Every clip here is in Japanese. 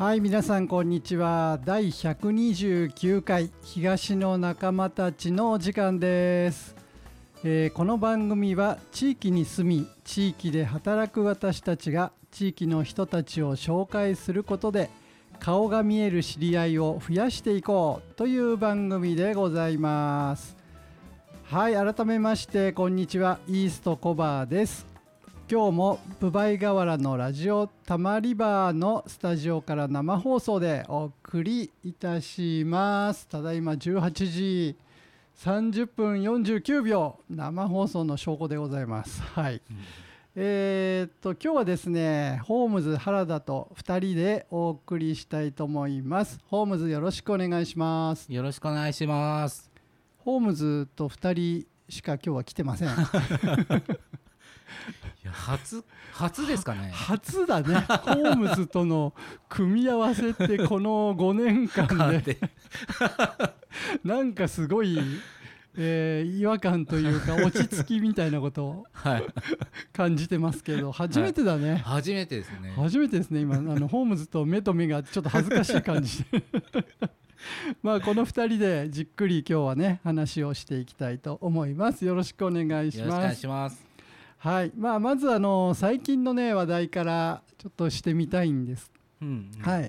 はい、皆さんこんにちは。第129回東の仲間たちのお時間です。この番組は地域に住み地域で働く私たちが地域の人たちを紹介することで顔が見える知り合いを増やしていこうという番組でございます。はい、改めましてこんにちは、イーストコバーです。今日も分配河原のラジオたまり場のスタジオから生放送でお送りいたします。ただいま18時30分49秒生放送の証拠でございます。はい、今日はですね、ホームズ原田と2人でお送りしたいと思います。ホームズよろしくお願いします。 よろしくお願いします。 ホームズと2人しか今日は来てません。 いや初ですかね。 初だね。ホームズとの組み合わせってこの5年間でなんかすごい、違和感というか落ち着きみたいなことを、感じてますけど、初めてだね。 初めてですね。 初めてですね。今ホームズと目と目がちょっと恥ずかしい感じでまあこの2人でじっくり今日はね話をしていきたいと思います。よろしくお願いします。 よろしくお願いします。 はい、まず最近のね話題からちょっとしてみたいんです。はい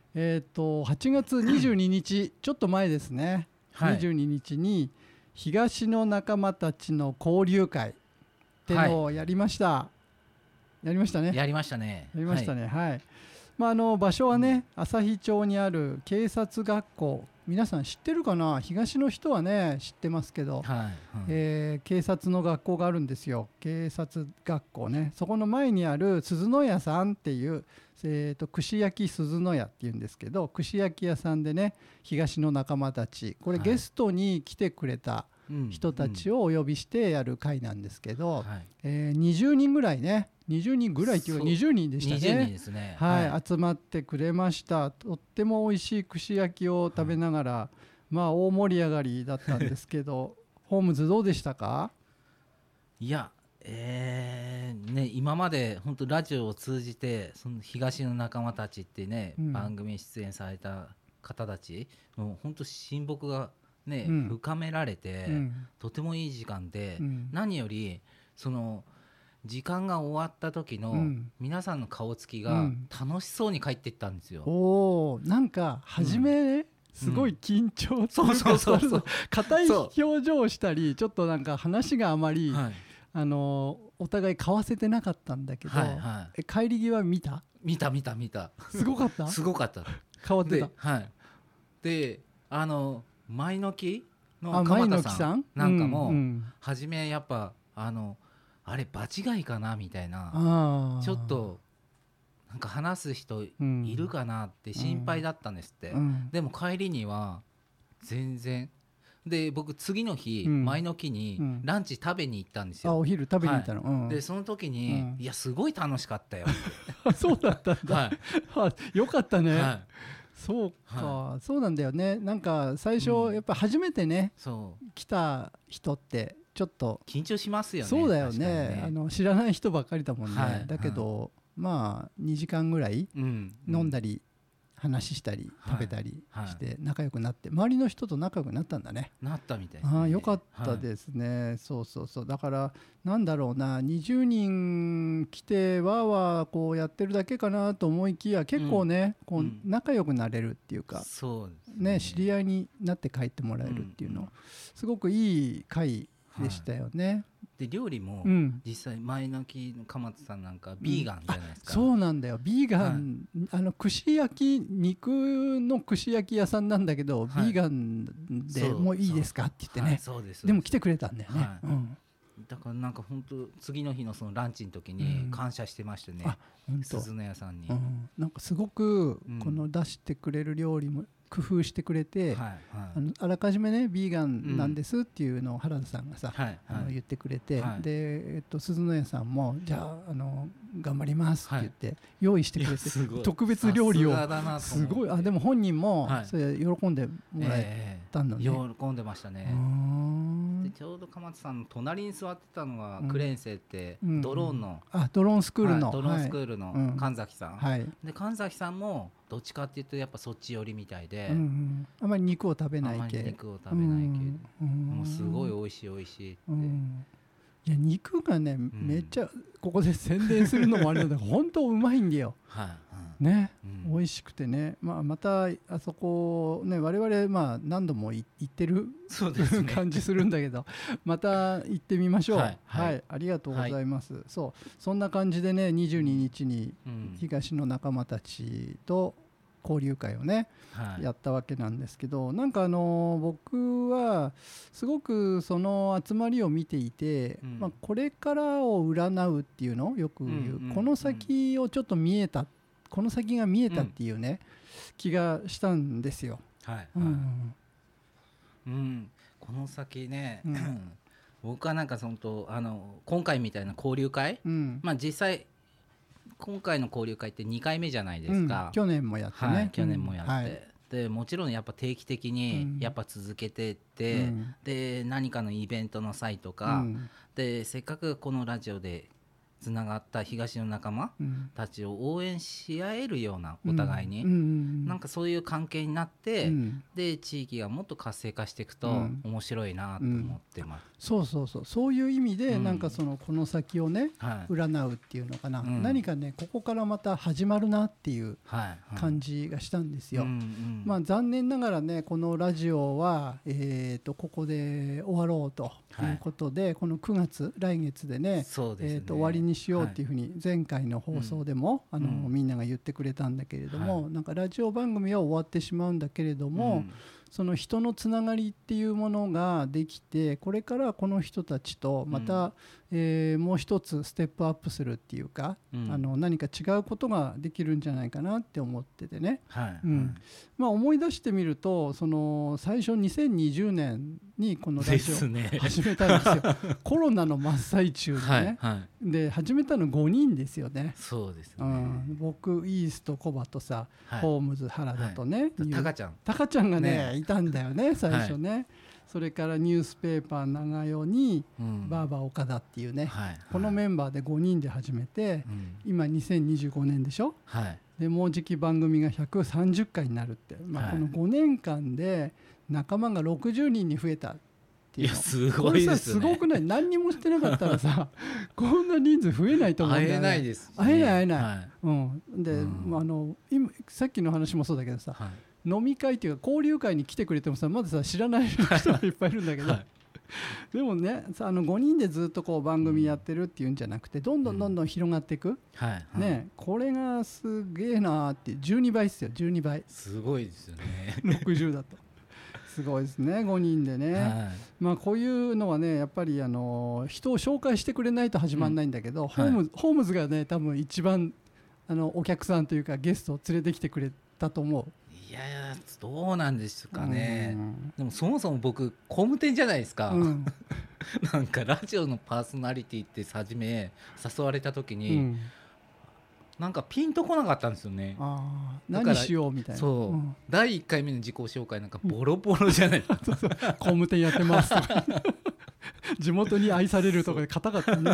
、8月22日ちょっと前ですね、22日に東の仲間たちの交流会ってのをやりました。やりましたね。 やりましたね。 はい。場所はね、旭町にある警察学校、皆さん知ってるかな。東の人はね知ってますけど、警察の学校があるんですよ。警察学校ね。そこの前にある鈴の屋さんっていう、串焼き鈴の屋っていうんですけど、串焼き屋さんでね、東の仲間たち、これゲストに来てくれた人たちをお呼びしてやる会なんですけど、20人ぐらいね、20人ぐらいっていうか20人でしたね。 20人ですね。 はい、集まってくれました。とっても美味しい串焼きを食べながら、大盛り上がりだったんですけどホームズどうでしたか？ いや、今まで本当ラジオを通じてその東の仲間たちってね、番組出演された方たちの本当親睦がね、深められて、とてもいい時間で、何よりその時間が終わった時の皆さんの顔つきが楽しそうに帰っていったんですよ。 なんか初めね、すごい緊張というか、硬い表情をしたり、ちょっとなんか話があまり、お互い交わせてなかったんだけど、帰り際見たすごかったすごかった。 変わってた。 で前の木の鎌田さんなんかも初めやっぱあれ場違いかなみたいな、ちょっとなんか話す人いるかなって心配だったんですって。でも帰りには全然で、僕次の日、前の日にランチ食べに行ったんですよ。 お昼食べに行ったの。 でその時に、いやすごい楽しかったよそうだったんだ。よかったね。そうか、そうなんだよね。なんか最初やっぱ初めてね、来た人ってちょっと緊張しますよね。 そうだよね。知らない人ばっかりだもんね。だけど2時間ぐらい飲んだり話したり食べたりして仲良くなって、周りの人と仲良くなったんだね。 なったみたいですね。 よかったですね。そうだからなんだろうな、20人来てわーわーこうやってるだけかなと思いきや、結構ね、こう仲良くなれるっていうか、ね、知り合いになって帰ってもらえるっていうの、すごくいい会でしたよね。 で料理も実際前の木の鎌田さんなんかビーガンじゃないですか。 そうなんだよ、ビーガン、串焼き肉の串焼き屋さんなんだけど、ビーガンでもういいですかって言ってね、でも来てくれたんだよね。だからなんか本当次の日のそのランチの時に感謝してましたね、鈴の屋さんに。 なんかすごくこの出してくれる料理も工夫してくれて、あらかじめねビーガンなんですっていうのを原田さんがさ、言ってくれて、で鈴の屋さんもじゃあ頑張りますって言って用意してくれて、特別料理をすごい。でも本人もそれ喜んでもらえたんだね。 喜んでましたね。 ちょうど鎌田さんの隣に座ってたのがクレーン生って、ドローンの、 ドローンスクールの、 ドローンスクールの神崎さん、 はい、 で神崎さんもどっちかっていうとやっぱそっち寄りみたいで、 あまり肉を食べない系、 あまり肉を食べない系、もうすごい美味しい美味しいって、 いや肉がね、めっちゃここで宣伝するのもあれなんだけど本当うまいんだよ、ね、美味しくてね、またあそこね我々何度も行ってる感じするんだけどまた行ってみましょう。はい、ありがとうございます。そんな感じでね22日に東の仲間たちと交流会をね、やったわけなんですけど、なんか僕はすごくその集まりを見ていて、これからを占うっていうのをよく言う、この先をちょっとこの先が見えたっていうね、気がしたんですよ。 この先ね、僕はなんか今回みたいな交流会、実際今回の交流会って2回目じゃないですか。 去年もやってね、 去年もやって、でもちろんやっぱ定期的にやっぱ続けていって、で何かのイベントの際とか、でせっかくこのラジオでつながった東の仲間たちを応援し合えるような、お互いに、なんかそういう関係になって、で地域がもっと活性化していくと面白いなと思ってます。 そういう意味で、なんかこの先をね、占うっていうのかな、何かねここからまた始まるなっていう感じがしたんですよ。残念ながらねこのラジオはここで終わろうということで、この9月来月でね終わりにしようっていうふうに前回の放送でもみんなが言ってくれたんだけれども、なんかラジオ番組は終わってしまうんだけれども、その人のつながりっていうものができて、これからこの人たちとまたもう一つステップアップするっていうか、何か違うことができるんじゃないかなって思っててね、思い出してみると最初2020年にこのラジオ始めたんですよ。コロナの真っ最中でね、で始めたの5人ですよね。 そうですね、 僕イーストコバとさ、ホームズ原田とね、 タカちゃんがねいたんだよね最初ね。それからニュースペーパー長代にバーバー岡田っていうね、このメンバーで5人で始めて、今2025年でしょ、でもうじき番組が130回になるって、この5年間で仲間が60人に増えたっていうの。 すごいですね。 すごくない？何にもしてなかったらさこんな人数増えないと思うんだよね。 会えないですね。 会えない、で、今さっきの話もそうだけどさ、飲み会っていうか交流会に来てくれてもさ、まださ知らない人がいっぱいいるんだけど、でもね5人でずっとこう番組やってるっていうんじゃなくて、どんどん広がっていく、これがすげえなーって。12倍ですよ、12倍。 すごいですよね 60だとすごいですね、5人でね、こういうのはねやっぱり人を紹介してくれないと始まんないんだけど、ホームズがね多分一番お客さんというかゲストを連れてきてくれたと思う。 いやどうなんですかね、でもそもそも僕工務店じゃないですか、なんかラジオのパーソナリティって初め誘われた時に、なんかピンとこなかったんですよね。 何しようみたいな。 第1回目の自己紹介なんかボロボロじゃない工務店やってますとか地元に愛されるとかで硬かったね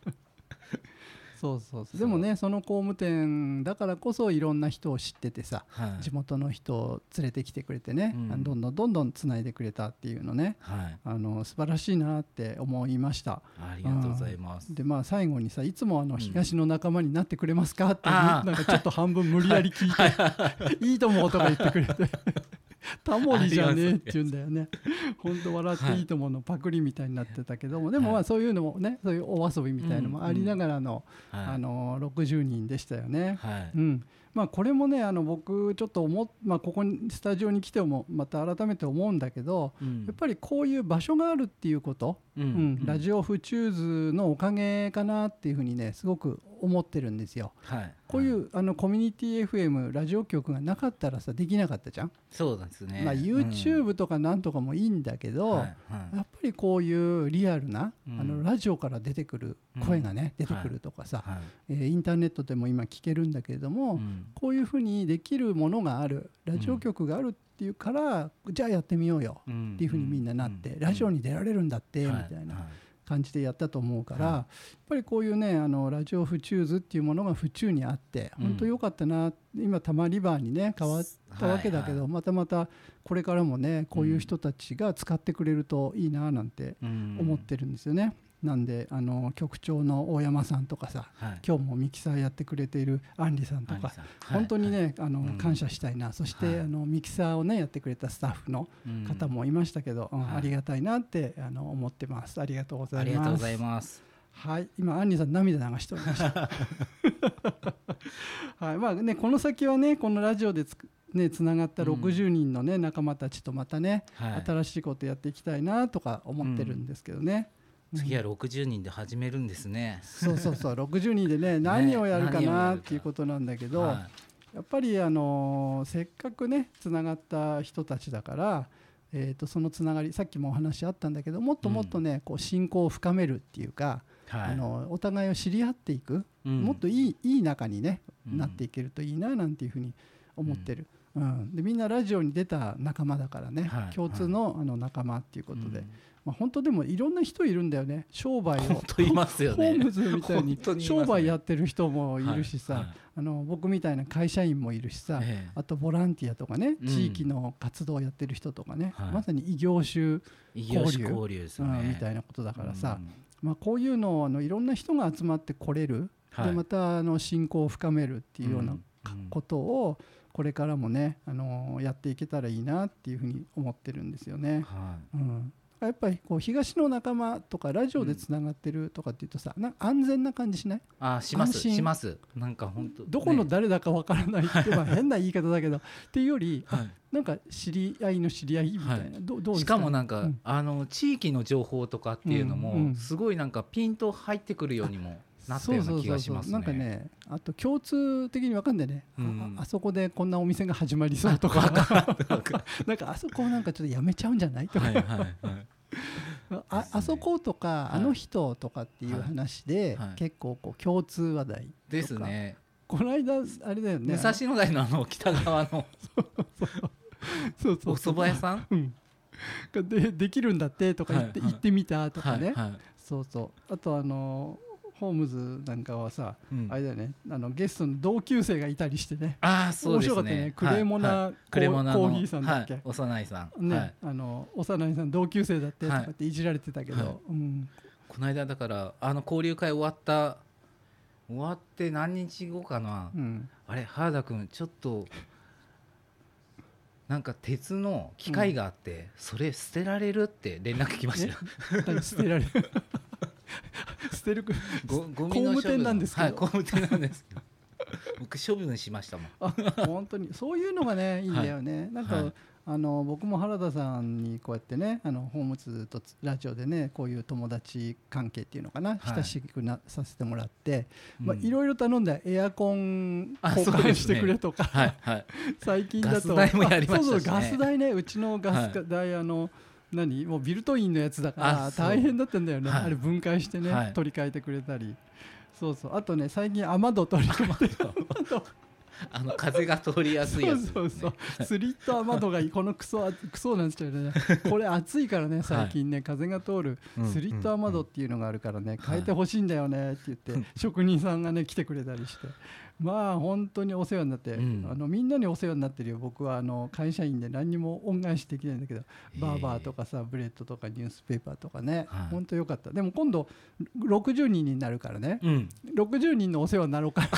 でもねその工務店だからこそいろんな人を知っててさ、地元の人を連れてきてくれてね、どんどんつないでくれたっていうのね、素晴らしいなって思いました。 ありがとうございます。 で最後にさ、いつも東の仲間になってくれますかってなんかちょっと半分無理やり聞いていいと思うとか言ってくれてタモリじゃねえって言うんだよね。本当笑っていいと思うのパクリみたいになってたけども、でもそういうのもね、そういうお遊びみたいのもありながらの60人でしたよね。これもね僕ちょっとここにスタジオに来てもまた改めて思うんだけど、やっぱりこういう場所があるっていうこと、ラジオフチューズのおかげかなっていうふうにねすごく思ってるんですよ。こういうコミュニティ FM ラジオ局がなかったらさできなかったじゃん。 そうですね。 YouTube とかなんとかもいいんだけど、やっぱりこういうリアルなラジオから出てくる声がね出てくるとかさ、インターネットでも今聞けるんだけれども、こういうふうにできるものがある、ラジオ局があるっっていうからじゃあやってみようよっていうふうにみんななって、ラジオに出られるんだってみたいな感じでやったと思うから、やっぱりこういうねラジオ府中図っていうものが府中にあって本当良かったな。今多摩リバーにね変わったわけだけど、またこれからもねこういう人たちが使ってくれるといいななんて思ってるんですよね。なんで局長の大山さんとかさ、今日もミキサーやってくれているアンリさんとか、本当にね感謝したいな。そしてミキサーをねやってくれたスタッフの方もいましたけど、ありがたいなって思ってます。ありがとうございます。 ありがとうございます。 はい、今アンリさん涙流しておりましたはい、まあねこの先はねこのラジオでつながった60人のね仲間たちとまたね新しいことやっていきたいなとか思ってるんですけどね。 次は60人で始めるんですね。 そう60人でね何をやるかなっていうことなんだけど、やっぱりせっかくねつながった人たちだから、そのつながりさっきもお話あったんだけどもっともっとねこう親交を深めるっていうか、お互いを知り合っていく、もっといい仲に、ねなっていけるといいななんていうふうに思ってる。でみんなラジオに出た仲間だからね、共通の仲間っていうことで、本当でもいろんな人いるんだよね。商売を本当いますよね。 ホームズみたいに商売やってる人もいるしさ、僕みたいな会社員もいるしさ、あとボランティアとかね、地域の活動をやってる人とかね、まさに異業種交流ですよね、みたいなことだからさ、こういうのをいろんな人が集まってこれる、でまた親交を深めるっていうようなことをこれからもねやっていけたらいいなっていうふうに思ってるんですよね。やっぱりこう東の仲間とかラジオでつながってるとかっていうとさ、安全な感じしない？ しますなんか本当どこの誰だかわからないって変な言い方だけどっていうより、なんか知り合いの知り合いみたいな、どうですか？ しかもなんか、地域の情報とかっていうのも、すごいなんかピンと入ってくるようにもなったような気がしますね。 なんかね、あと共通的に分かんでね、あそこでこんなお店が始まりそうとかなんかあそこなんかちょっとやめちゃうんじゃないとかあそことかあの人とかっていう話で結構こう共通話題ですね。 この間あれだよね、 武蔵野台の北側のお蕎麦屋さんできるんだってとか行ってみたとかね。あとホームズなんかはさ、あれだよね、ゲストの同級生がいたりしてね、面白かったね。クレモナコーヒーさんだっけ、 幼いさんね、幼いさん同級生だってとかっていじられてたけど、 この間だから交流会終わって何日後かな、あれ原田君ちょっとなんか鉄の機械があって、それ捨てられるって連絡来ました。 捨てられる捨てるゴミの工務店なんですけど、 工務店なんですけど僕処分しましたもん。 本当にそういうのがねいいんだよね。なんか僕も原田さんにこうやってねホームズとラジオでねこういう友達関係っていうのかな、親しくさせてもらって、いろいろ頼んだエアコン交換してくれとか、最近だとガス代もやりましたしね。 ガス代ね、うちのガス代もうビルトインのやつだから大変だったんだよね。あれ分解してね取り替えてくれたり、あとね最近雨戸取り替えて風が通りやすいやつ、 スリット雨戸がいい。このクソなんですけどね、これ暑いからね最近ね、風が通るスリット雨戸っていうのがあるからね、変えてほしいんだよねって言って職人さんがね来てくれたりして、本当にお世話になって、みんなにお世話になってるよ。僕は会社員で何にも恩返しできないんだけど、バーバーとかさブレッドとかニュースペーパーとかね、本当よかった。でも今度60人になるからね、60人のお世話になろうか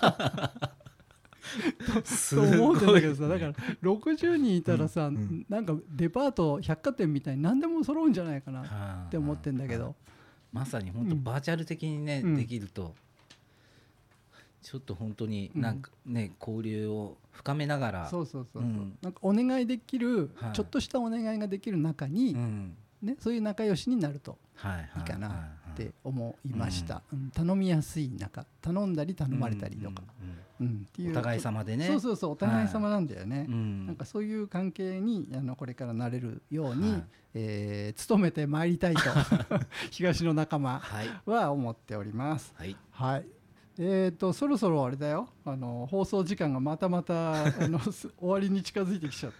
と思ってんだけどさ、だから60人いたらさ、なんかデパート百貨店みたいに何でも揃うんじゃないかなって思ってんだけど、 まさに本当バーチャル的にね、できるとちょっと本当になんかね、交流を深めながら、なんかお願いできる、ちょっとしたお願いができる中に、そういう仲良しになるといいかなって思いました。頼みやすい仲、頼んだり頼まれたりとか、 お互い様でね、 お互い様なんだよね。なんかそういう関係にこれからなれるように努めてまいりたいと東の仲間は思っております。はい、そろそろあれだよ、放送時間がまた終わりに近づいてきちゃったよ。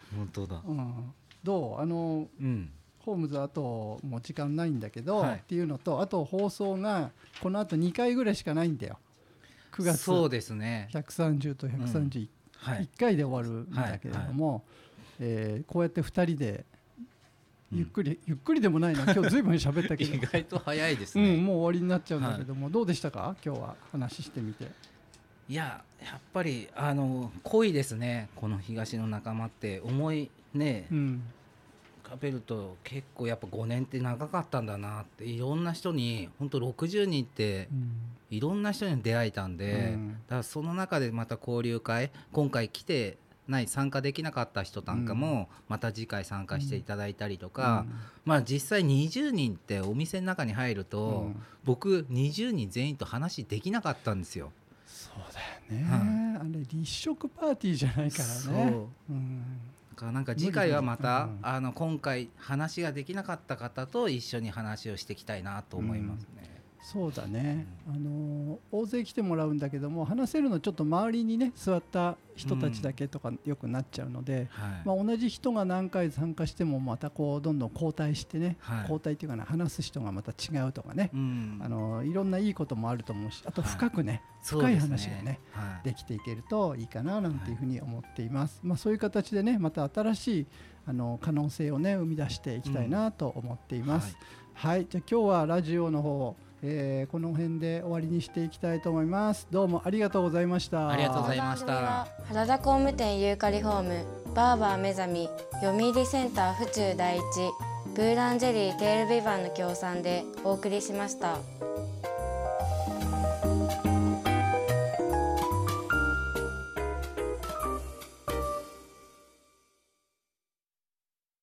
本当だ、 どうホームズあともう時間ないんだけど、 はい、 っていうのと、あと放送がこのあと2回ぐらいしかないんだよ。9月そうですね、 130と131、1回で終わるんだけれども、こうやって2人でゆっくりでもないな、今日ずいぶん喋ったけど意外と早いですね、 もう終わりになっちゃうんだけども、どうでしたか今日は話してみて。 いややっぱり濃いですね、この東の仲間って思いね、浮かべると結構やっぱ5年って長かったんだなって、いろんな人に本当60人っていろんな人に出会えたんで、だからその中でまた交流会、今回来てない参加できなかった人なんかもまた次回参加していただいたりとか、まあ実際20人ってお店の中に入ると、僕20人全員と話できなかったんですよ。 そうだよね、あれ立食パーティーじゃないからね。 そう、なんか次回はまた、今回話ができなかった方と一緒に話をしていきたいなと思いますね。 そうだね、大勢来てもらうんだけども、話せるのちょっと周りにね座った人たちだけとかよくなっちゃうので、同じ人が何回参加してもまたこうどんどん交代してね、交代っていうかな、話す人がまた違うとかね、いろんないいこともあると思うし、あと深くね、深い話がね、できていけるといいかななんていうふうに思っています。そういう形でね、また新しい可能性をね生み出していきたいなと思っています。はい、じゃあ今日はラジオの方この辺で終わりにしていきたいと思います。どうもありがとうございました。 ありがとうございました。 原田工務店ユーカリホーム、バーバー目覚み、読売センター府中第一、ブーランジェリーテールビバンの協賛でお送りしました。